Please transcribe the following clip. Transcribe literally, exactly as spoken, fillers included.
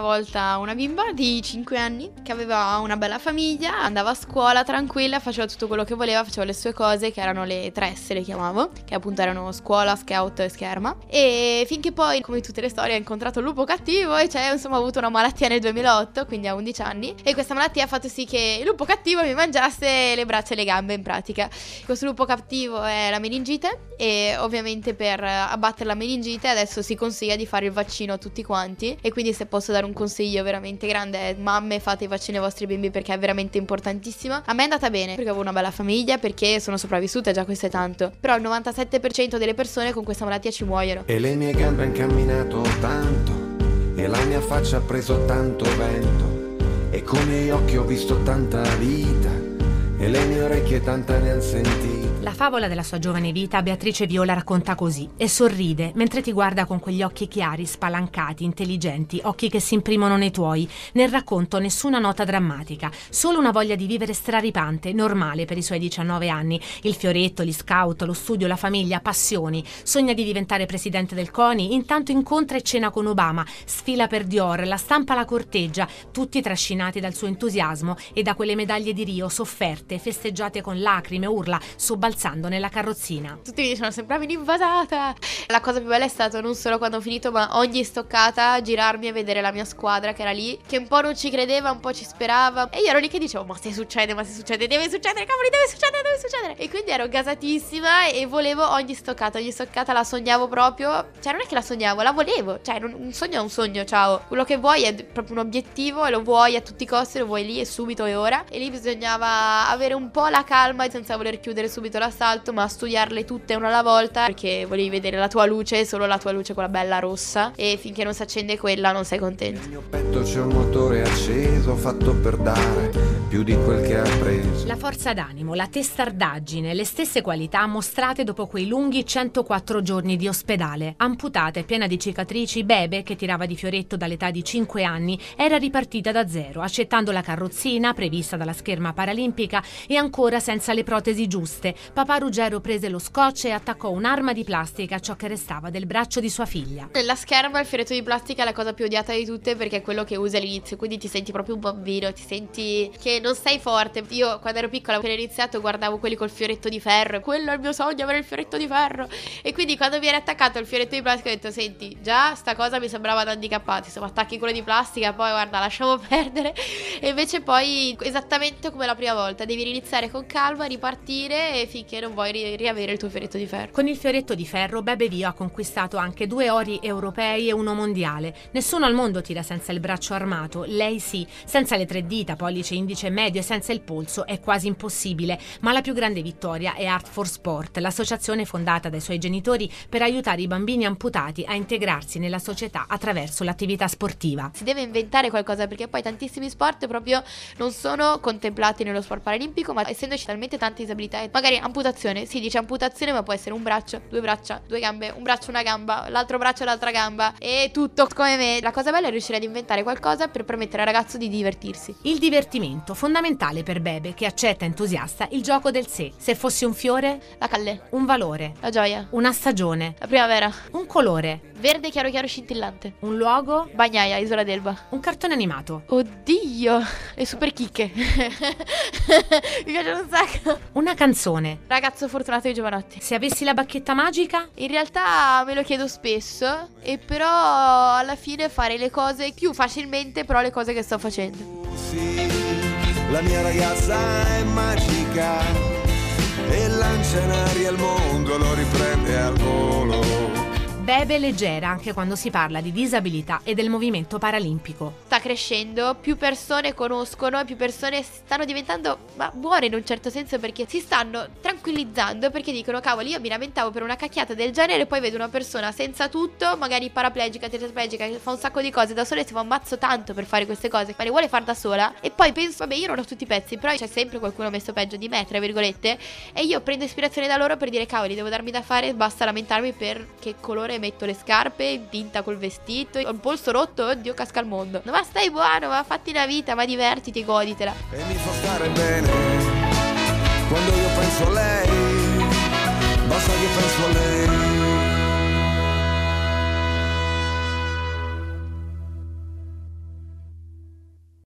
volta una bimba di cinque anni che aveva una bella famiglia, andava a scuola tranquilla, faceva tutto quello che voleva, faceva le sue cose, che erano le tre S, le chiamavo, che appunto erano scuola, scout e scherma. E finché poi, come tutte le storie, ha incontrato il lupo cattivo e cioè insomma ha avuto una malattia nel duemilaotto, quindi a undici anni, e questa malattia ha fatto sì che il lupo cattivo mi mangiasse le braccia e le gambe in pratica. Questo lupo cattivo è la meningite e ovviamente per abbattere la meningite adesso si consiglia di fare il vaccino a tutti quanti, e quindi se posso dare un consiglio veramente grande è: mamme, fate i vaccini ai vostri bimbi perché è veramente importantissimo. A me è andata bene perché avevo una bella famiglia, perché sono sopravvissuta, già questo è tanto, però il novantasette per cento delle persone con questa malattia ci muoiono. E le mie gambe han camminato tanto e la mia faccia ha preso tanto vento, e con i miei occhi ho visto tanta vita e le mie orecchie tanta ne han sentita. La favola della sua giovane vita Beatrice Viola racconta così e sorride mentre ti guarda con quegli occhi chiari, spalancati, intelligenti, occhi che si imprimono nei tuoi. Nel racconto nessuna nota drammatica, solo una voglia di vivere straripante, normale per i suoi diciannove anni. Il fioretto, gli scout, lo studio, la famiglia, passioni. Sogna di diventare presidente del CONI, intanto incontra e cena con Obama, sfila per Dior, la stampa la corteggia, tutti trascinati dal suo entusiasmo e da quelle medaglie di Rio sofferte, festeggiate con lacrime, urla, sobbalzando nella carrozzina. Tutti mi dicevano sempre: "Bravi, invasata". La cosa più bella è stato non solo quando ho finito, ma ogni stoccata girarmi e vedere la mia squadra che era lì, che un po' non ci credeva, un po' ci sperava, e io ero lì che dicevo: ma se succede, ma se succede, deve succedere, cavoli, deve succedere, deve succedere. E quindi ero gasatissima e volevo ogni stoccata, ogni stoccata la sognavo proprio. Cioè non è che la sognavo, la volevo. Cioè un sogno è un sogno, ciao. Quello che vuoi è proprio un obiettivo e lo vuoi a tutti i costi, lo vuoi lì e subito e ora. E lì bisognava avere un po' la calma senza voler chiudere subito l'assalto, ma studiarle tutte una alla volta, perché volevi vedere la tua luce, solo la tua luce, quella bella rossa, e finché non si accende quella non sei contento. Nel mio petto c'è un motore acceso fatto per dare più di quel che ha preso. La forza d'animo, la testardaggine, le stesse qualità mostrate dopo quei lunghi centoquattro giorni di ospedale. Amputata e piena di cicatrici, Bebe, che tirava di fioretto dall'età di cinque anni, era ripartita da zero, accettando la carrozzina prevista dalla scherma paralimpica e ancora senza le protesi giuste. Papà Ruggero prese lo scotch e attaccò un'arma di plastica a ciò che restava del braccio di sua figlia. Nella scherma il fioretto di plastica è la cosa più odiata di tutte, perché è quello che usi all'inizio, quindi ti senti proprio un bambino, ti senti che non sei forte. Io quando ero piccola, appena iniziato, guardavo quelli col fioretto di ferro, quello è il mio sogno, avere il fioretto di ferro. E quindi quando mi era attaccato il fioretto di plastica ho detto: senti, già sta cosa mi sembrava da handicappati, insomma attacchi quello di plastica, poi guarda, lasciamo perdere. E invece poi esattamente come la prima volta, devi riniziare con calma, ripartire, e finché non vuoi ri- riavere il tuo fioretto di ferro. Con il fioretto di ferro Bebe Vio ha conquistato anche due ori europei e uno mondiale. Nessuno al mondo tira senza il braccio armato, lei sì, senza le tre dita, pollice, indice e medio, e senza il polso è quasi impossibile. Ma la più grande vittoria è Art for Sport, l'associazione fondata dai suoi genitori per aiutare i bambini amputati a integrarsi nella società attraverso l'attività sportiva. Si deve inventare qualcosa, perché poi tantissimi sport proprio non sono contemplati nello sport paralimpico, ma essendoci talmente tante disabilità, magari amputazione, si dice amputazione, ma può essere un braccio, due braccia, due gambe, un braccio, una gamba, l'altro braccio e l'altra gamba, e tutto come me. La cosa bella è riuscire ad inventare qualcosa per permettere al ragazzo di divertirsi. Il divertimento, fondamentale per Bebe, che accetta entusiasta il gioco del sé. Se fossi un fiore, La calle, un valore, la gioia, una stagione, la primavera, un colore, verde chiaro chiaro scintillante, un luogo, Bagnaia, Isola d'Elba. un cartone animato, Oddio, le super chicche. Mi piacciono un sacco. una canzone. Ragazzo fortunato di Giovanotti. Se avessi la bacchetta magica, In realtà me lo chiedo spesso, e però alla fine fare le cose più facilmente, però le cose che sto facendo. Sì, la mia ragazza è magica e lancia in aria il mondo, lo riprende al volo. Bebe leggera anche quando si parla di disabilità e del movimento paralimpico. Sta crescendo, più persone conoscono, più persone stanno diventando ma buone in un certo senso, perché si stanno tranquillizzando, perché dicono: cavoli, io mi lamentavo per una cacchiata del genere, poi vedo una persona senza tutto, magari paraplegica, tetraplegica, che fa un sacco di cose da sola e si fa un mazzo tanto per fare queste cose, ma le vuole far da sola. E poi penso: vabbè, io non ho tutti i pezzi, però c'è sempre qualcuno messo peggio di me, tra virgolette, e io prendo ispirazione da loro per dire: cavoli, devo darmi da fare, basta lamentarmi per che colore metto le scarpe, tinta col vestito, ho il polso rotto, oddio, casca al mondo. Ma stai buono, ma fatti una vita, ma divertiti, goditela. E mi fa stare bene quando io penso a lei, basta che penso a lei.